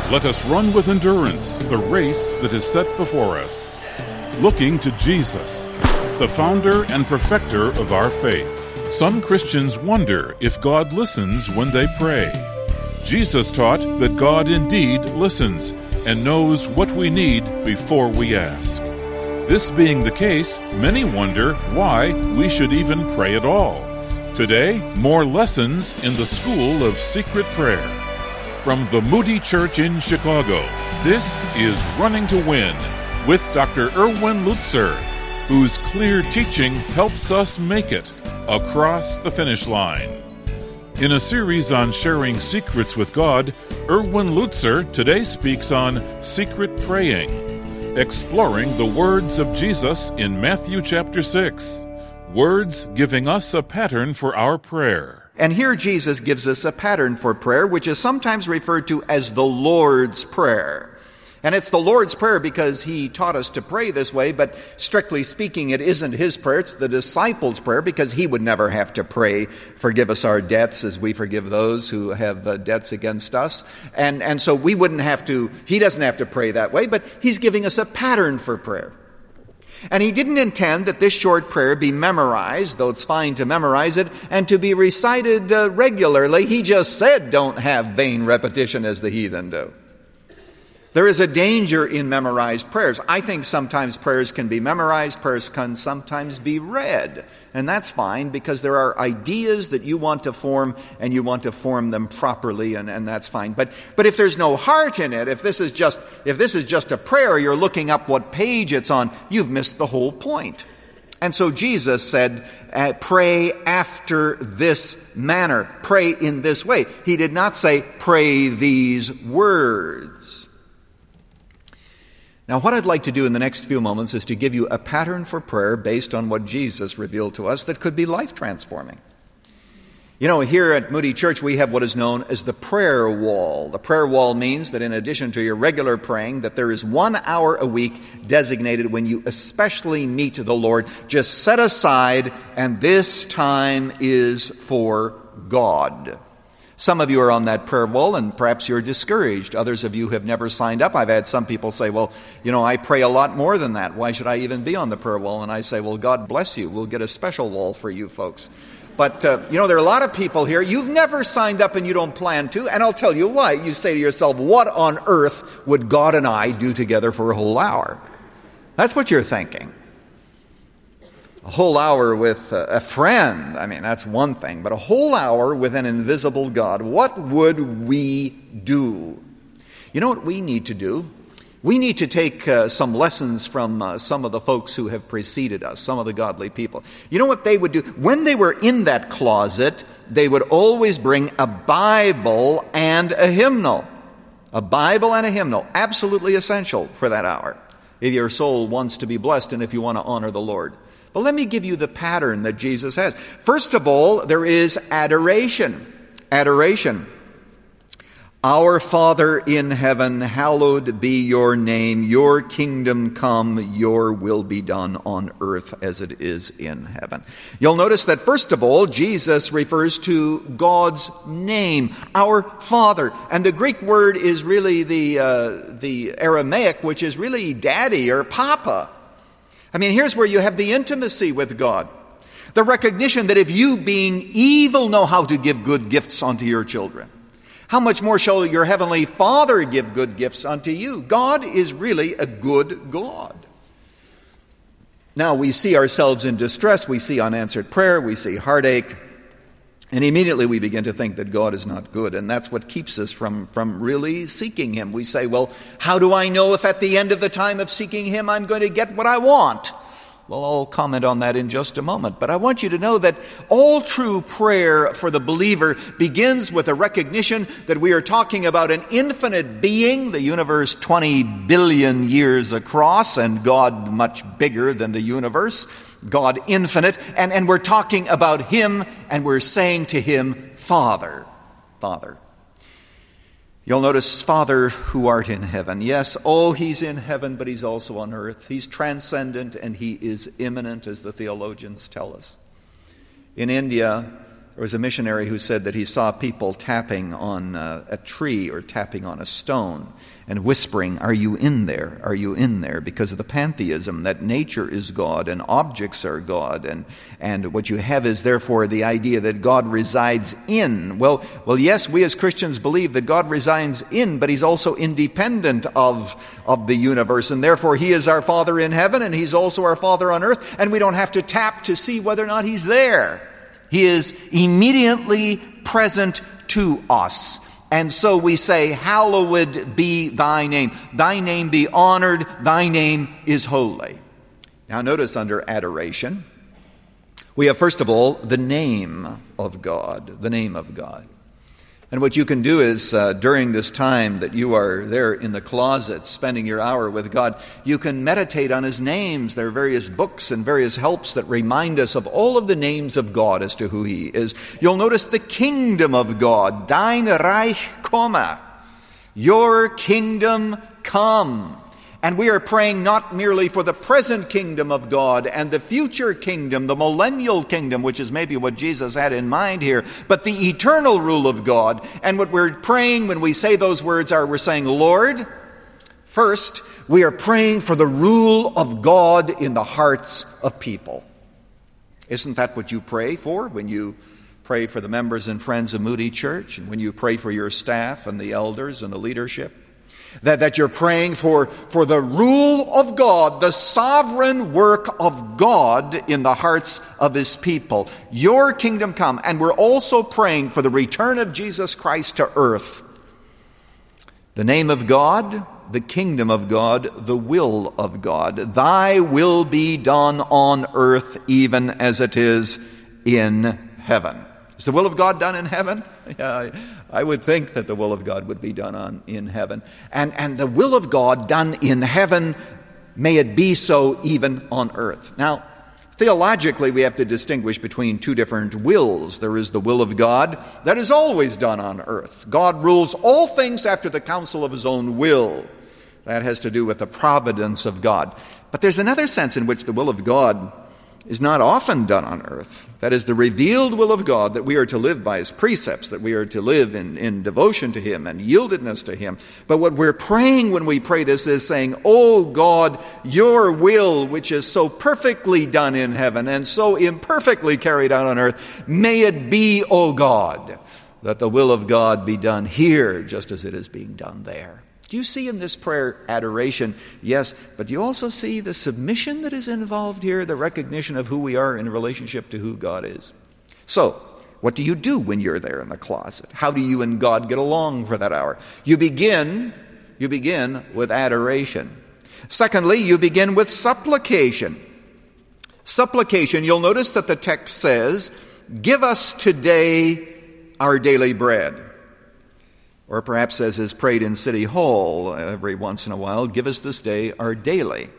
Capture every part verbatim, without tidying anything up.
Let us run with endurance the race that is set before us, looking to Jesus, the founder and perfecter of our faith. Some Christians wonder if God listens when they pray. Jesus taught that God indeed listens and knows what we need before we ask. This being the case, many wonder why we should even pray at all. Today, more lessons in the School of Secret Prayer. From the Moody Church in Chicago, this is Running to Win with Doctor Erwin Lutzer, whose clear teaching helps us make it across the finish line. In a series on sharing secrets with God, Erwin Lutzer today speaks on secret praying, exploring the words of Jesus in Matthew chapter six, words giving us a pattern for our prayer. And here Jesus gives us a pattern for prayer, which is sometimes referred to as the Lord's Prayer. And it's the Lord's Prayer because he taught us to pray this way, but strictly speaking, it isn't his prayer, it's the disciples' prayer, because he would never have to pray, forgive us our debts as we forgive those who have uh, debts against us. And, and so we wouldn't have to, he doesn't have to pray that way, but he's giving us a pattern for prayer. And he didn't intend that this short prayer be memorized, though it's fine to memorize it, and to be recited uh, regularly. He just said, don't have vain repetition as the heathen do. There is a danger in memorized prayers. I think sometimes prayers can be memorized, prayers can sometimes be read. And that's fine because there are ideas that you want to form and you want to form them properly, and, and that's fine. But but if there's no heart in it, if this is just if this is just a prayer, you're looking up what page it's on, you've missed the whole point. And so Jesus said, uh, pray after this manner, pray in this way. He did not say, pray these words. Now, what I'd like to do in the next few moments is to give you a pattern for prayer based on what Jesus revealed to us that could be life-transforming. You know, here at Moody Church, we have what is known as the prayer wall. The prayer wall means that in addition to your regular praying, that there is one hour a week designated when you especially meet the Lord, just set aside, and this time is for God. Some of you are on that prayer wall, and perhaps you're discouraged. Others of you have never signed up. I've had some people say, well, you know, I pray a lot more than that. Why should I even be on the prayer wall? And I say, well, God bless you. We'll get a special wall for you folks. But, uh, you know, there are a lot of people here. You've never signed up and you don't plan to, and I'll tell you why. You say to yourself, what on earth would God and I do together for a whole hour? That's what you're thinking. A whole hour with a friend, I mean, that's one thing. But a whole hour with an invisible God, what would we do? You know what we need to do? We need to take uh, some lessons from uh, some of the folks who have preceded us, some of the godly people. You know what they would do? When they were in that closet, they would always bring a Bible and a hymnal. A Bible and a hymnal, absolutely essential for that hour, if your soul wants to be blessed and if you want to honor the Lord. But let me give you the pattern that Jesus has. First of all, there is adoration. Adoration. Our Father in heaven, hallowed be your name. Your kingdom come, your will be done on earth as it is in heaven. You'll notice that first of all, Jesus refers to God's name, our Father. And the Greek word is really the, uh, the Aramaic, which is really daddy or papa. I mean, here's where you have the intimacy with God. The recognition that if you, being evil, know how to give good gifts unto your children, how much more shall your heavenly Father give good gifts unto you? God is really a good God. Now, we see ourselves in distress. We see unanswered prayer. We see heartache. And immediately we begin to think that God is not good, and that's what keeps us from, from really seeking Him. We say, well, how do I know if at the end of the time of seeking Him I'm going to get what I want? Well, I'll comment on that in just a moment. But I want you to know that all true prayer for the believer begins with a recognition that we are talking about an infinite being, the universe twenty billion years across, and God much bigger than the universe. God infinite, and, and we're talking about Him, and we're saying to Him, Father, Father. You'll notice, Father who art in heaven. Yes, oh, He's in heaven, but He's also on earth. He's transcendent, and He is immanent, as the theologians tell us. In India, There was a missionary who said that he saw people tapping on uh, a tree or tapping on a stone and whispering, "Are you in there? Are you in there?" Because of the pantheism that nature is God and objects are God, and and what you have is therefore the idea that God resides in. Well, well, yes, we as Christians believe that God resides in, but He's also independent of of the universe, and therefore He is our Father in heaven, and He's also our Father on earth, and we don't have to tap to see whether or not He's there. He is immediately present to us. And so we say, "Hallowed be thy name. Thy name be honored. Thy name is holy." Now notice under adoration, we have first of all the name of God, the name of God. And what you can do is, uh, during this time that you are there in the closet spending your hour with God, you can meditate on His names. There are various books and various helps that remind us of all of the names of God as to who He is. You'll notice the kingdom of God, Dein Reich komme, your kingdom come. And we are praying not merely for the present kingdom of God and the future kingdom, the millennial kingdom, which is maybe what Jesus had in mind here, but the eternal rule of God. And what we're praying when we say those words are, we're saying, "Lord, first, we are praying for the rule of God in the hearts of people." Isn't that what you pray for when you pray for the members and friends of Moody Church, and when you pray for your staff and the elders and the leadership? That, that you're praying for, for the rule of God, the sovereign work of God in the hearts of His people. Your kingdom come. And we're also praying for the return of Jesus Christ to earth. The name of God, the kingdom of God, the will of God. Thy will be done on earth even as it is in heaven. Is the will of God done in heaven? Yeah, I would think that the will of God would be done on in heaven. And, and the will of God done in heaven, may it be so even on earth. Now, theologically, we have to distinguish between two different wills. There is the will of God that is always done on earth. God rules all things after the counsel of His own will. That has to do with the providence of God. But there's another sense in which the will of God is not often done on earth. That is the revealed will of God, that we are to live by His precepts, that we are to live in, in devotion to Him and yieldedness to Him. But what we're praying when we pray this is saying, "Oh God, your will, which is so perfectly done in heaven and so imperfectly carried out on earth, may it be, O God, that the will of God be done here just as it is being done there." Do you see in this prayer adoration? Yes, but you also see the submission that is involved here, the recognition of who we are in relationship to who God is. So, what do you do when you're there in the closet? How do you and God get along for that hour? You begin, you begin with adoration. Secondly, you begin with supplication. Supplication, you'll notice that the text says, "Give us today our daily bread." Or perhaps as is prayed in City Hall every once in a while, "Give us this day our daily."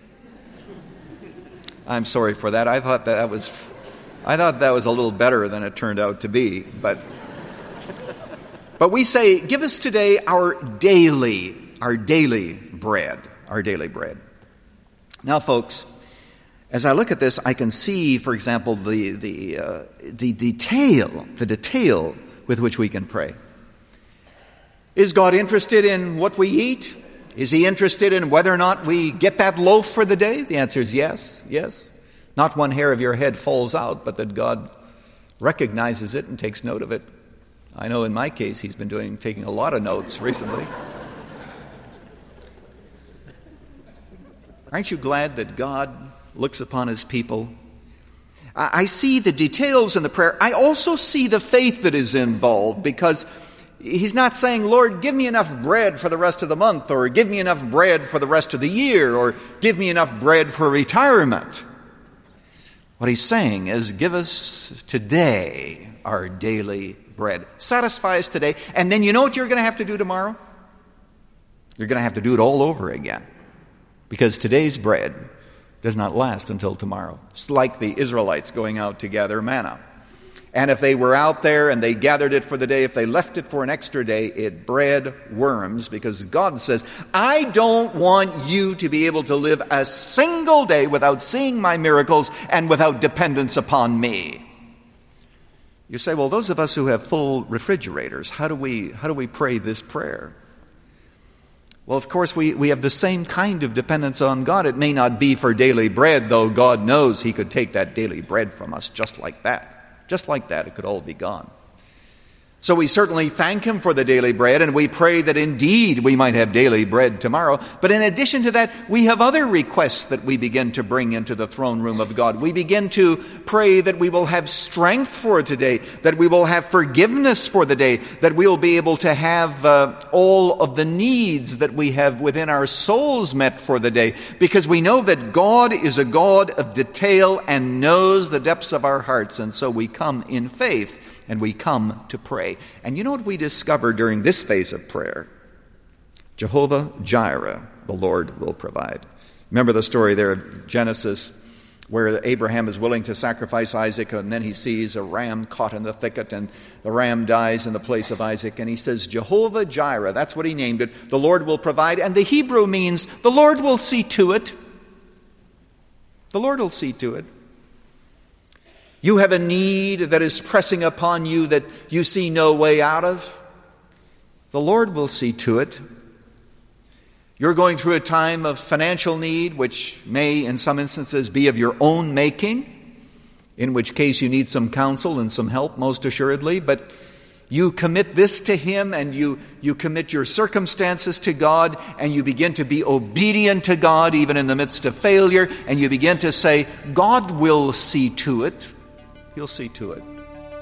I'm sorry for that. I thought that was, I thought that was a little better than it turned out to be. But, but we say, "Give us today our daily, our daily bread, our daily bread." Now, folks, as I look at this, I can see, for example, the the uh, the detail, the detail with which we can pray. Is God interested in what we eat? Is He interested in whether or not we get that loaf for the day? The answer is yes, yes. Not one hair of your head falls out, but that God recognizes it and takes note of it. I know in my case He's been doing taking a lot of notes recently. Aren't you glad that God looks upon His people? I see the details in the prayer. I also see the faith that is involved, because He's not saying, "Lord, give me enough bread for the rest of the month," or "give me enough bread for the rest of the year," or "give me enough bread for retirement." What He's saying is, "Give us today our daily bread. Satisfy us today." And then you know what you're going to have to do tomorrow? You're going to have to do it all over again. Because today's bread does not last until tomorrow. It's like the Israelites going out to gather manna. And if they were out there and they gathered it for the day, if they left it for an extra day, it bred worms, because God says, "I don't want you to be able to live a single day without seeing my miracles and without dependence upon me." You say, well, those of us who have full refrigerators, how do we how do we pray this prayer? Well, of course, we, we have the same kind of dependence on God. It may not be for daily bread, though God knows He could take that daily bread from us just like that. Just like that, it could all be gone. So we certainly thank Him for the daily bread, and we pray that indeed we might have daily bread tomorrow. But in addition to that, we have other requests that we begin to bring into the throne room of God. We begin to pray that we will have strength for today, that we will have forgiveness for the day, that we will be able to have uh, all of the needs that we have within our souls met for the day, because we know that God is a God of detail and knows the depths of our hearts, and so we come in faith. And we come to pray. And you know what we discover during this phase of prayer? Jehovah Jireh, the Lord will provide. Remember the story there of Genesis where Abraham is willing to sacrifice Isaac, and then he sees a ram caught in the thicket, and the ram dies in the place of Isaac. And he says, Jehovah Jireh, that's what he named it, the Lord will provide. And the Hebrew means the Lord will see to it. The Lord will see to it. You have a need that is pressing upon you that you see no way out of. The Lord will see to it. You're going through a time of financial need, which may in some instances be of your own making, in which case you need some counsel and some help, most assuredly. But you commit this to Him, and you, you commit your circumstances to God, and you begin to be obedient to God even in the midst of failure, and you begin to say, God will see to it. He'll see to it.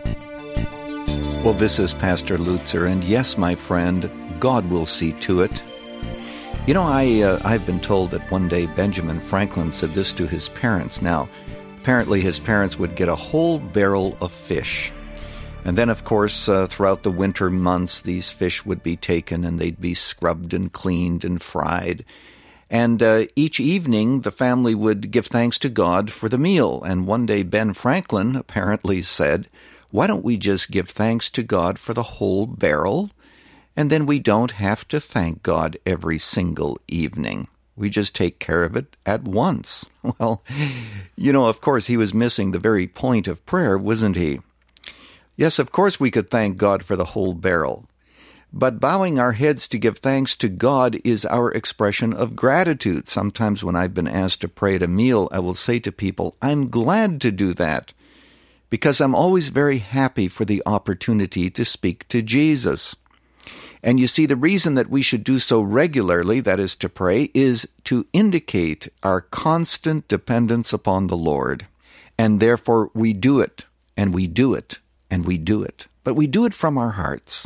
Well, this is Pastor Lutzer, and yes, my friend, God will see to it. You know, I, uh, I've been told that one day Benjamin Franklin said this to his parents. Now, apparently his parents would get a whole barrel of fish. And then, of course, uh, throughout the winter months, these fish would be taken and they'd be scrubbed and cleaned and fried. And uh, each evening, the family would give thanks to God for the meal. And one day, Ben Franklin apparently said, why don't we just give thanks to God for the whole barrel? And then we don't have to thank God every single evening. We just take care of it at once. Well, you know, of course, he was missing the very point of prayer, wasn't he? Yes, of course, we could thank God for the whole barrel. But bowing our heads to give thanks to God is our expression of gratitude. Sometimes when I've been asked to pray at a meal, I will say to people, I'm glad to do that, because I'm always very happy for the opportunity to speak to Jesus. And you see, the reason that we should do so regularly, that is to pray, is to indicate our constant dependence upon the Lord. And therefore we do it, and we do it, and we do it. But we do it from our hearts.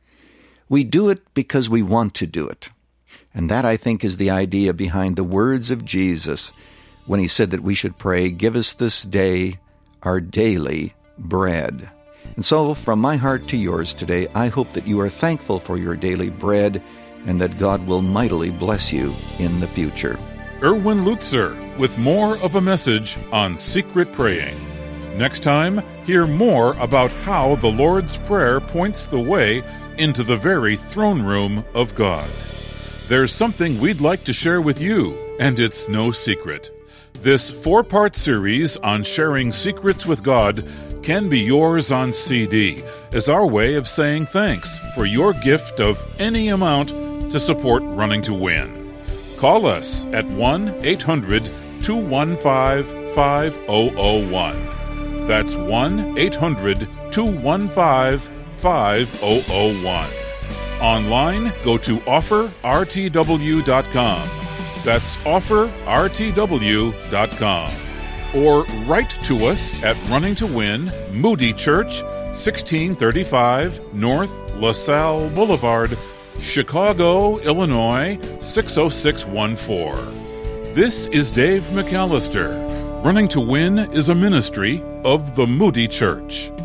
We do it because we want to do it. And that, I think, is the idea behind the words of Jesus when He said that we should pray, give us this day our daily bread. And so, from my heart to yours today, I hope that you are thankful for your daily bread and that God will mightily bless you in the future. Erwin Lutzer with more of a message on secret praying. Next time, hear more about how the Lord's Prayer points the way into the very throne room of God. There's something we'd like to share with you, and it's no secret. This four-part series on sharing secrets with God can be yours on C D as our way of saying thanks for your gift of any amount to support Running to Win. Call us at one eight hundred two one five five zero zero one. That's one eight hundred two one five five zero zero one. Online, go to offer r t w dot com. That's offer r t w dot com. Or write to us at Running to Win, Moody Church, sixteen thirty-five North LaSalle Boulevard, Chicago, Illinois, six oh six one four. This is Dave McAllister. Running to Win is a ministry of the Moody Church.